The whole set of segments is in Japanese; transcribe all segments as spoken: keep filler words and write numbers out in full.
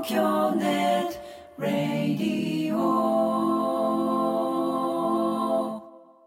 東京ネットラディオ。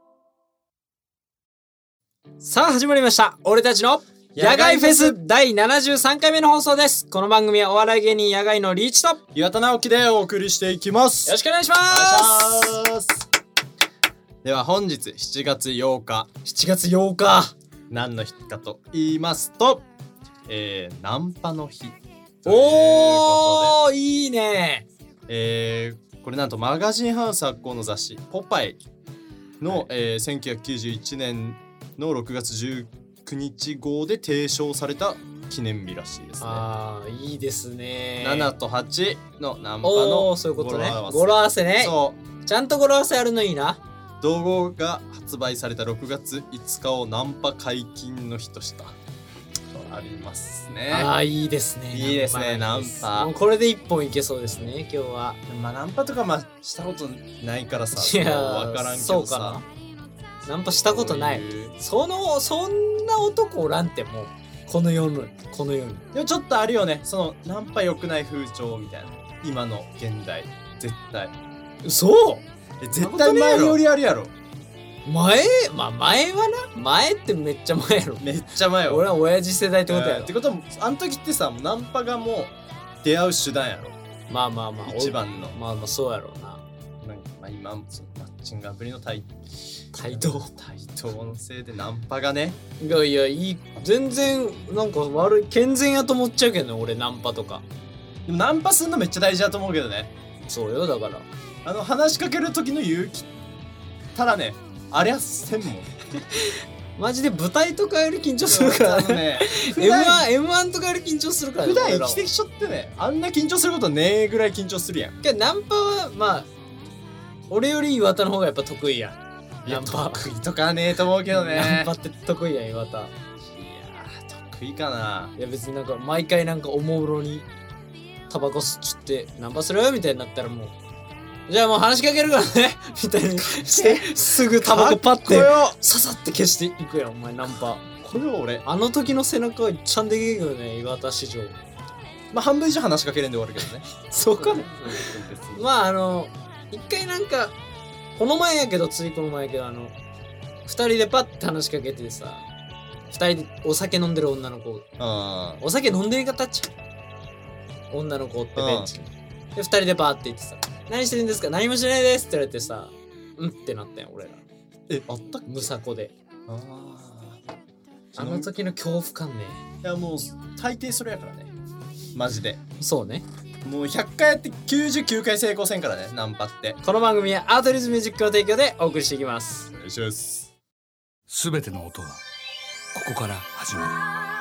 さあ始まりました。俺たちの野外フェスだいななじゅうさんかいめの放送です。この番組はお笑い芸人野外のリーチと岩田直樹でお送りしていきます。 よろしくお願いしまお願いします。では本日しちがつようか、 す。しちがつようか、 何の日かと言いますと、えー、ナンパの日ということで、 おーいいね。 えー、これなんとマガジンハウス発行の雑誌ポパイの、はいえー、せんきゅうひゃくきゅうじゅういちねんのろくがつじゅうくにち号で提唱された記念日らしいですね。 あーいいですね。 ななとはちのナンパおのーそういうことね。 語呂合わせ語呂合わせね。 そうちゃんと語呂合わせあるのいいな。 同号が発売されたろくがついつかをナンパ解禁の日としたとありますね。 あーいいですね。 いいですねナンパ。 もうこれで一本いけそうですね今日は。 まあナンパとかまあしたことないからさ、 いやわからんけどさ。 そうかな。ナンパしたことない。 そういうそのそんな男おらんってもうこの世のこの世に。 でもちょっとあるよね、そのナンパ良くない風潮みたいな。今の現代絶対そうえ絶対前よりあるやろ。 前まあ前はな前ってめっちゃ前やろ。 めっちゃ前よ。 俺は親父世代ってことやろ。 ってことはあの時ってさ、ナンパがもう出会う手段やろ。 まあまあまあ一番のまあまあそうやろうな。 なんかまあ今そのマッチングアプリの対対等対等のせいでナンパがね。 いやいやいい全然なんか悪い健全やと思っちゃうけどね俺ナンパとか。 でもナンパするのめっちゃ大事だと思うけどね。 そうよだからあの話しかける時の勇気ただね、ありゃせんもん。 マジで舞台とかより緊張するからね。 ねエムワン エムワン とかより緊張するからね。 普段俺らは生きてきちゃってね、あんな緊張することねえぐらい緊張するやん。 けどナンパはまあ俺より岩田の方がやっぱ得意やん。ナンパ得意とかねえと思うけどね。 ナンパって得意やん岩田。いいやー得意かな。 や別になんか毎回なんかおもむろにタバコ吸ってナンパするみたいになったらもうじゃあもう話しかけるからねみたいにしてすぐタバコパッてささって消していくやんお前ナンパ。 これは俺あの時の背中はちゃんでけえけどね岩田史上。 まあ半分以上話しかけれんで終わるけどね。 そうかね。 あまああの一回なんかこの前やけどついこの前やけどあの二人でパッて話しかけてさ二人でお酒飲んでる女の子あお酒飲んでる方っちゃう女の子ってベンチにで二人でパーって行ってさ何してるんですか何もしてないですって言われてさうんってなったよ俺ら。 えあったっけ。 むさこでああの時の恐怖感ね。 いやもう大抵それやからねマジで。 そうね。 もうひゃっかいやってきゅうじゅうきゅうかい成功せんからねナンパって。 この番組はアートリズムミュージックの提供でお送りしていきます。 お願いします。 すべての音はここから始まる。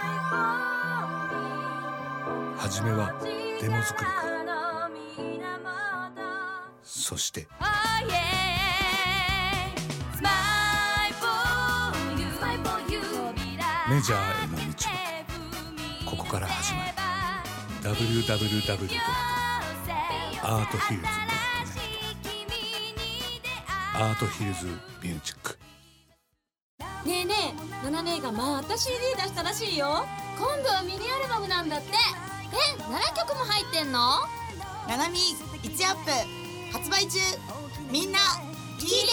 はじめはデモ作りからそしてメジャーへの道はここから始まる。 ダブリューダブリューダブリュー ドットアートヒルズ ドットネット アートヒルズミュージック。 ねえねえ、ナナ姉がまた シーディー 出したらしいよ。今度はミニアルバムなんだって。え、ななきょくも入ってんの？ ナナミいちアップ発売中。みんな聞いてね。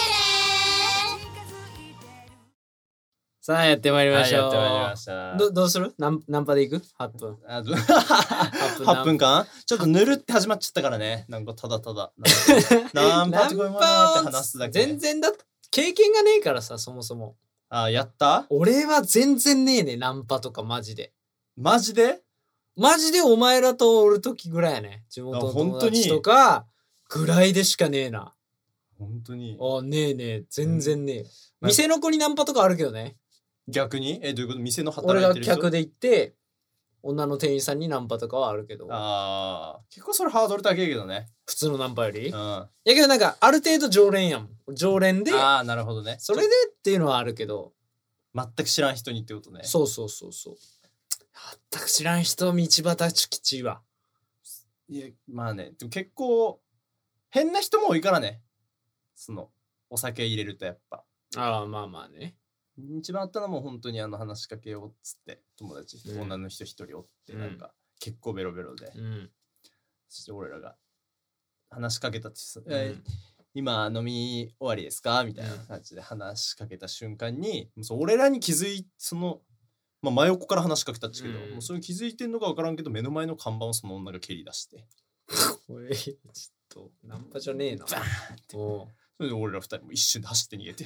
さあやってまいりましょう。 はいやってまいりました。 どどうするナンナンパでいく ?はっ 分あどはっぷんかんちょっとぬるって始まっちゃったからね。なんかただただナンパってこういうものって話すだけ。 全然だ経験がねえからさそもそも。 あやった俺は全然ねえねナンパとかマジで。 マジでマジでお前らとおる時ぐらいやね。地元の友達とかぐらいでしかねえな。 本当に。 あねえねえ全然ねえ、 うん、 店の子にナンパとかあるけどね。 逆にえどういうこと。店の俺働いてる人。 が客で行って女の店員さんにナンパとかはあるけど。 ああ結構それハードル高いけどね普通のナンパより。 うん。 やけどなんかある程度常連やん。常連で。 ああなるほどね。 それでっていうのはあるけど。 全く知らん人にってことね。 そうそうそうそう。全く知らん人道端きちいわ。 いやまあねでも結構変な人も多いからね。そのお酒入れるとやっぱ。 ああまあまあね。 一番あったのも本当にあの話しかけようっつって友達、 うん、 女の人一人おってうん、 なんか結構ベロベロで、 うん、 そして俺らが話しかけたってさ、 うんえ今飲み終わりですかみたいな感じで話しかけた瞬間に、もうそう俺らに気づいその、まあ、真横から話しかけたんですけど、 うんもうそれ気づいてんのか分からんけど目の前の看板をその女が蹴り出してこれちょっとナンパじゃねえな。おうそれで俺ら二人も一瞬で走って逃げて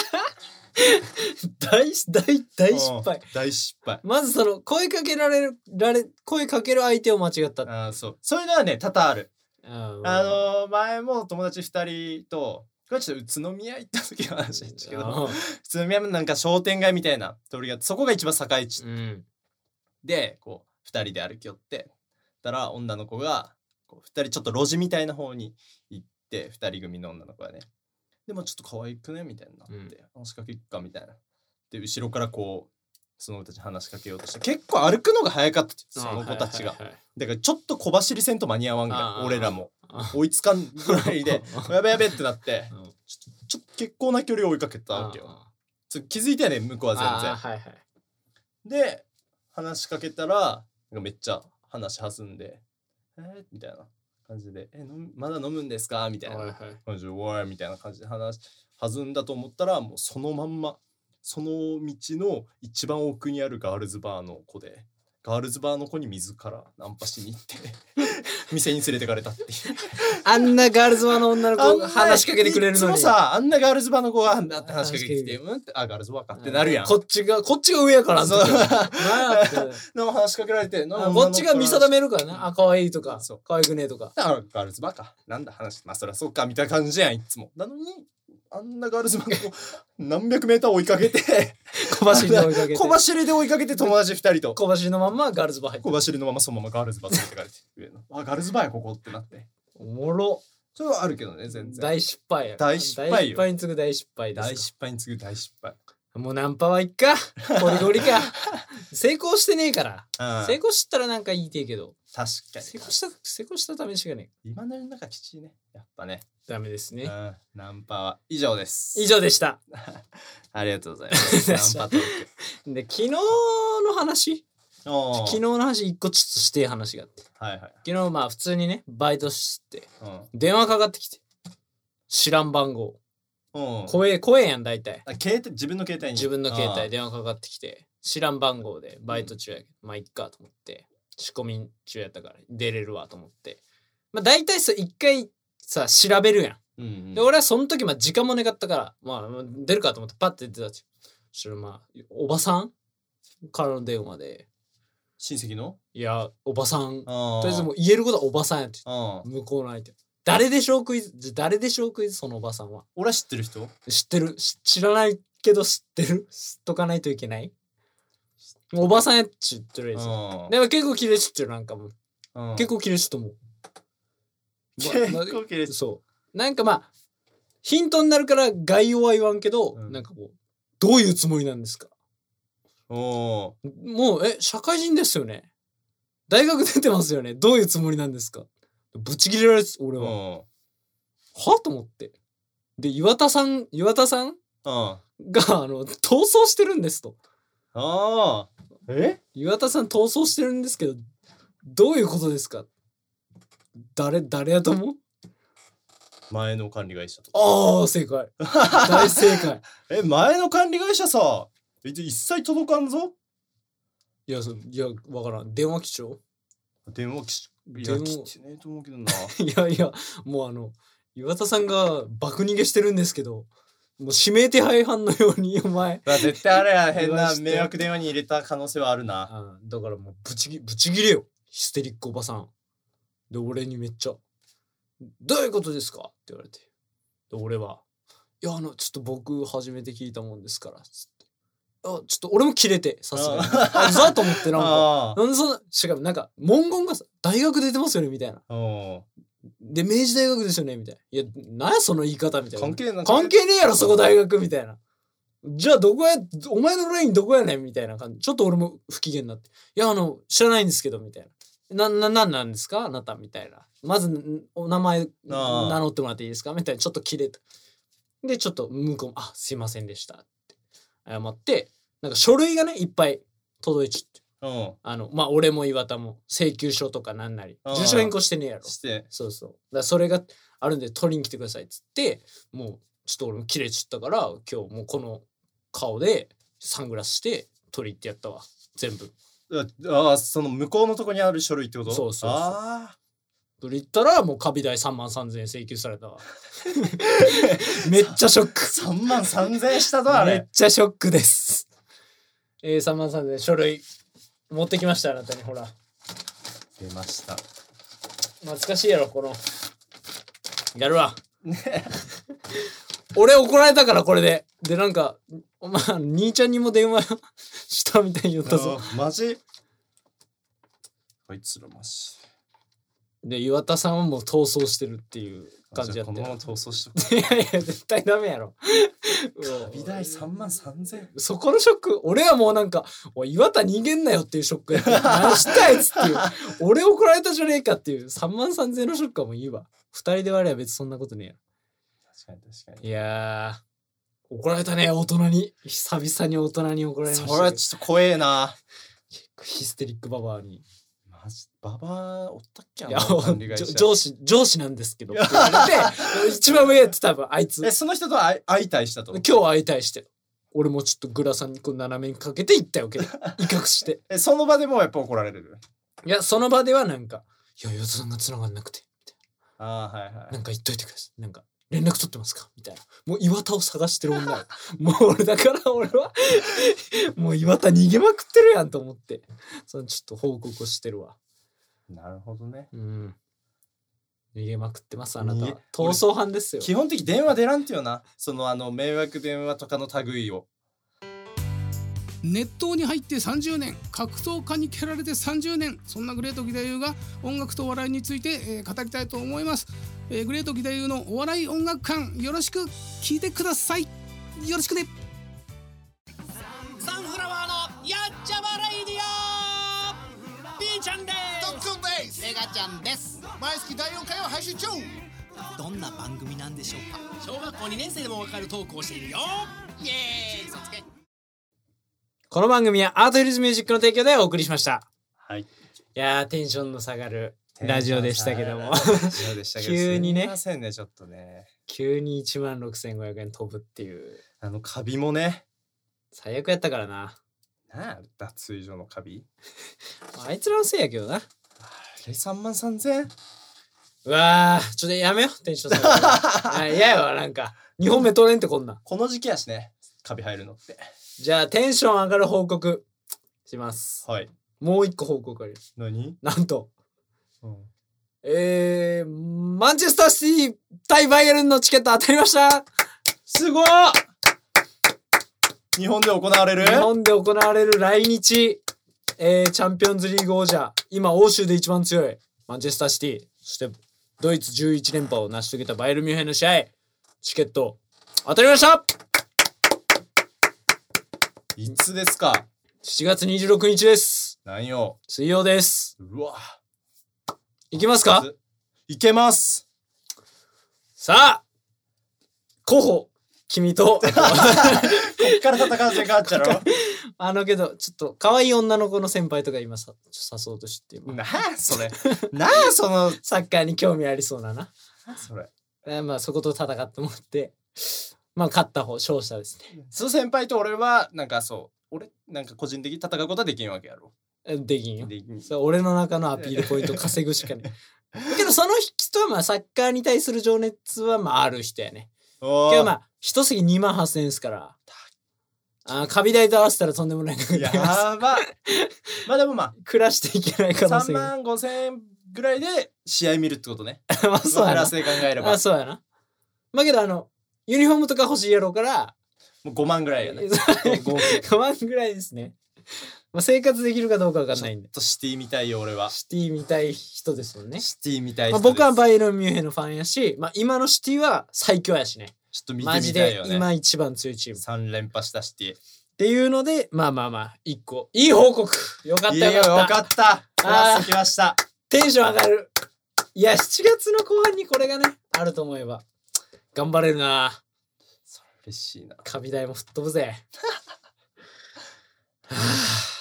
大大大失敗。 大失敗。 まずその声かけられるられ声かける相手を間違った。 あーそうそういうのはね多々ある。 ああのー、前も友達二人とこれちょっと宇都宮行った時の話なんですけどあ宇都宮のなんか商店街みたいな通りがあってそこが一番栄え地うんでこう二人で歩き寄ってたら女の子がこう二人ちょっと路地みたいな方に行って二人組の女の子がねでもちょっと可愛くねみたいになって、 うん話しかけっかみたいなで後ろからこうその子たち話しかけようとして結構歩くのが早かったってその子たちが、 はいはいはいだからちょっと小走りせんと間に合わんがあー俺らもあ追いつかんぐらいでやべやべってなってうんちょちょっと結構な距離を追いかけたわけよあちょ気づいたよね向こうは全然あはいはい。 で話しかけたらなんかめっちゃ話弾んで「えー?」みたいな感じで「え飲むまだ飲むんですか?」みたいなはいはい。 感じで「おい」みたいな感じで話弾んだと思ったらもうそのまんまその道の一番奥にあるガールズバーの子でガールズバーの子に自らナンパしに行って店に連れてかれたっていうあんなガールズバーの女の子が話しかけてくれるのに。 いつもさあんなガールズバーの子が話しかけてきて「うん?」って「あガールズバーか」ってなるやんこっちがこっちが上やから。 そうなんやってでも話しかけられてあこっちが見定めるからな。あ可愛いとかそう可愛くねえとか。 あガールズバーかなんだ話まあそりゃそうかみたいな感じやんいつもなのにあんなガールズバーの子何百メーター追いかけて小走りで追いかけて。 小走りで追いかけて友達二人と小走りのまんまガールズバー入って小。走りのままそのままガールズバー連れてかれて上のあガールズバーやここってなっておもろ。 それはあるけどね全然大失敗や。 大失敗よ大失敗に次ぐ大失敗ですよ。 大失敗に次ぐ大失敗もうナンパはいっか。ゴリゴリか。成功してねえから。 うん成功したらなんか言いてえけど。 確かに成功した、成功した試しがねえ。 今の世の中きちいねやっぱねダメですね。 うんナンパは以上です以上でした。 ありがとうございますナンパトークで、昨日の話おー昨日の話一個ちょっとしてえ話があって。 はいはい昨日まあ普通にね、バイトして、 うん電話かかってきて。知らん番号。 うん怖え、怖えやん、大体。 あ携帯自分の携帯に自分の携帯で電話かかってきて、知らん番号でバイト中やけど、まあいっかと思って、仕込み中やったから出れるわと思って。まあ大体さ、一回さ、調べるやん。 うんうんで、俺はその時、まあ時間も願ったから、まあ出るかと思ってパッて出てたっちゃう。そしたらまあ、おばさんからの電話で、 親戚のいや、おばさん。ととりあえずもう言えることはおばさんやって。 うん向こうの相手。誰でしょうクイズじゃ誰でしょうクイズそのおばさんは。 俺は知ってる人知ってるし知らないけど知ってる知っとかないといけないおばさんやっち言ってるやつ。 うんでも結構キレ知ってるなんかもう。 うん結構キレ知ってもう。 結ま構キレそう。なんかまあ、ヒントになるから概要は言わんけど、 うんなんかこう、どういうつもりなんですかおもう、え、社会人ですよね大学出てますよねどういうつもりなんですかぶち切れられて、俺は。 うんはと思って。で、岩田さん、岩田さんうんあが、あの、逃走してるんですと。 あえ岩田さん逃走してるんですけど、どういうことですか誰、誰やと思う前の管理会社とああ、正解。大正解。 え前の管理会社さ一切届かんぞいや、そういや、わからん。電話基調電話きい電話や来てねえと思うけどないやいや、もうあの、岩田さんが爆逃げしてるんですけど、もう指名手配犯のように、お前。 まあ絶対あれや変言わしてな迷惑電話に入れた可能性はあるなあだからもうブチギ、ブチギレよ。ヒステリックおばさん。で、俺にめっちゃ、どういうことですかって言われて。で、俺は、いや、あの、ちょっと僕初めて聞いたもんですから、つって。あ、ちょっと俺もキレて、さすがに。あ、ざと思って、なんか。 あなんでそんな、しかもなんか、文言がさ、大学出てますよねみたいな。 あうんで、明治大学ですよねみたいな。いや、なんやその言い方みたいな。 関係な関係ねえやろ、そこ大学みたいな。じゃあ、どこや、お前のラインどこやねんみたいな感じ。ちょっと俺も不機嫌になって。いや、あの、知らないんですけど、みたいな。な、な、なんなんですかあなたみたいな。まず、んお名前、 あー名乗ってもらっていいですかみたいな。ちょっと切れた。で、ちょっと向こうも、あ、すいませんでした。って謝って、なんか書類がね、いっぱい届いちゃって。 うんあのまあ俺も岩田も請求書とかなんなりうん住所変更してねえやろ。 してそうそうだからそれがあるんで取りに来てくださいっつってもうちょっと俺も切れちゃったから今日もうこの顔でサングラスして取り行ってやったわ全部。 ああその向こうのとこにある書類ってこと？ そうそうそうあ取り行ったらもうカビ代さんまんさんぜんえん請求されたわめっちゃショックあさんまんさんぜんえんしたぞあめっれ。 ちゃショックです。えー、さんまんさんぜんえん書類持ってきましたあなたにほら出ました。 懐かしいやろこのやるわ俺怒られたからこれででなんかまあ兄ちゃんにも電話したみたいに言ったぞ。 あマジこいつらマジで岩田さんはもう逃走してるっていう感じやったよ。 このまま逃走しとく。 いやいや絶対ダメやろ美大さんまんさんぜん。 そこのショック俺はもうなんかおい岩田逃げんなよっていうショックやった何したいっつっていう俺怒られたじゃねえかっていうさんまんさんぜんえんのショックはもういいわふたりで割れば別にそんなことねえやろ。 確かに確かに。 いやー怒られたね大人に久々に大人に怒られましたけど。 それはちょっと怖えな。 ヒステリックババアにマジババアおったっけ？ いやあの管理会社じょ上司上司なんですけどって言われて一番上って多分あいつえその人とは相相対したと？ 今日会いたいして俺もちょっとグラサンにこう斜めにかけていったよけど威嚇してえその場でもやっぱ怒られる？ いやその場ではなんかいや岩田さんが繋がんなくてみたいああはいはななんか言っといてくださいなんか連絡取ってますかみたいなもう岩田を探してる女よもう俺だから俺はもう岩田逃げまくってるやんと思ってそのちょっと報告をしてるわ。 い。なるほどね。 うん逃げまくってますあなたは逃げ逃走犯ですよ。 基本的電話出らんってよな。そのあの迷惑電話とかの類を。 熱湯に入ってさんじゅうねん、格闘家に蹴られてさんじゅうねん、そんなグレート義太夫が音楽とお笑いについて、えー語りたいと思います、えーグレート義太夫のお笑い音楽館よろしく聞いてください。よろしくね。サンフラワーのやっちゃまレイディオ、ピーちゃんですトックンです。 メガちゃんです。 毎月だいよんかいを配信中。 どんな番組なんでしょうか。小学校にねん生でもわかるトークをしているよ。イエーイ、そつけ。 この番組はアートヒルズミュージックの提供でお送りしました。 はい。 いやーテンションの下がるラジオでしたけどもラジオでしたけど急にねすみませんねちょっとね。 急にいちまんろくせんごひゃくえん飛ぶっていうあのカビもね。 最悪やったからな。 なあ脱衣所のカビ。 あいつらのせいやけどな。 あれさんまんさんぜん。 うわーちょっとやめよテンション下がるあ嫌やわなんかにほんめ取れんってこんなん。 この時期やしねカビ入るのって。 じゃあテンション上がる報告します。 はい。 もう一個報告あります。 何？ なんとうん。 えー、マンチェスターシティ対バイエルンのチケット当たりました。 すごい。日本で行われる？ 日本で行われる来日、えー、チャンピオンズリーグ王者、今欧州で一番強いマンチェスターシティ、そしてドイツじゅういちれんぱを成し遂げたバイエルンミュンヘンの試合、チケット当たりました。 いつですか？ しちがつにじゅうろくにちです。 なんよ。 水曜です。 うわ。 いきますか？ いけます。 さあ候補君とこっから戦う時間あっちゃろ。 あのけどちょっと可愛い女の子の先輩とか今さ誘そうとしてなあそれ。なあそのサッカーに興味ありそうなな。 それ。 えーまあそこと戦ってもらってまあ勝った方勝者ですね。 その先輩と俺はなんかそう俺なんか個人的に戦うことはできんわけやろ。 えできんよ。 できん。 それ俺の中のアピールポイント稼ぐしかね。けどその人はまあサッカーに対する情熱はまあある人やね。 おけどまあ一席にまんはっせんえんですから。あーカビ代と合わせたらとんでもない額になります。 やば。まあでもま暮らしていけない可あ3 能性が。 万ごせんえんぐらいで試合見るってことね。 まあそうやな。 プラスで考えればあそうやな。まあけどあのユニフォームとか欲しいやろうからもうごまんぐらいやね。合計ごまんぐらいですね。まあ生活できるかどうかわかんないんでちょっ。とシティみたいよ俺は。 シティみたい人ですよね。 シティみたいまあ、 人です。 僕はバイエルンミュンヘンのファンやし、まあ、今のシティは最強やしね。 ちょっと見てマジでみたいよね。 今一番強いチーム。っさん連覇したシティ。 ていうので、まあまあまあ、一個。いい報告よかったいやよかった。 よかった。プラス来ました。 テンション上がる。いや、しちがつの後半にこれがね、あると思えば。頑張れるな。 それ嬉しいな。 カビ代も吹っ飛ぶぜ。はあ、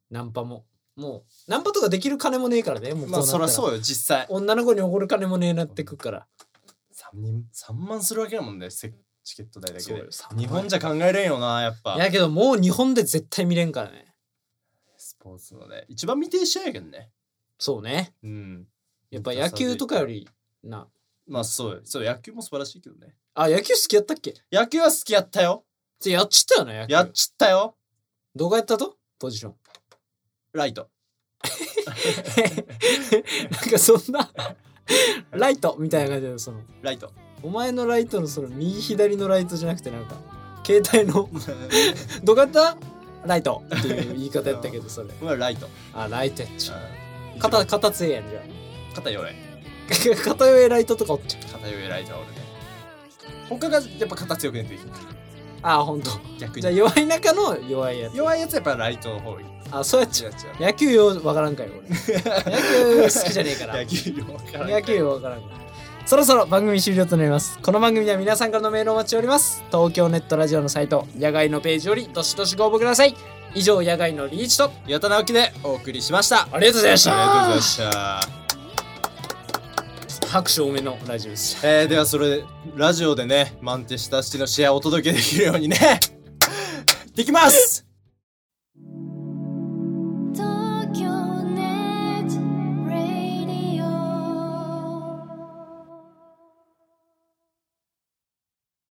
ナンパももうナンパとかできる金もねえからね。もうこうなまあったらそりゃそうよ実際女の子におごる金もねえなってくから。 さんにんさんまんするわけだもんねチケット代だけでそうよさんまん日本じゃ考えれんよなやっぱいやけどもう日本で絶対見れんからね。 スポーツのね一番見てる試合やけどねそうね。 うんやっぱ野球とかよりな。 まあそうよそう野球も素晴らしいけどねあ、野球好きやったっけ？ 野球は好きやったよつやっちったよね野球。 やっちったよどこやったと？ポジション。 ライトなんかそんなライトみたいな感じでそのライトお前のライトのその右左のライトじゃなくてなんか携帯のどこやったライトっていう言い方やったけどそれまあライトあライトやっちゃううん片片強えやんじゃ肩弱いあ片弱えライトとかおっちゃう肩弱いライトは俺ね他がやっぱ肩強くねっていいあほんと逆にじゃあ弱い中の弱いやつ弱いやつはやっぱライトの方がいいあそうやっちゃう違う違う野球よわからんかよ俺野球好きじゃねえから野球よわからん野球わからんからそろそろ番組終了となります。この番組では皆さんからのメールをお待ちしております。東京ネットラジオのサイト野外のページよりどしどしご応募ください。以上野外のリーチと岩田直樹でお送りしましたありがとうございました。 ありがとうございました拍手多めのラジオです。 えー、ではそれラジオでねマンテスタシティの試合をお届けできるようにねできます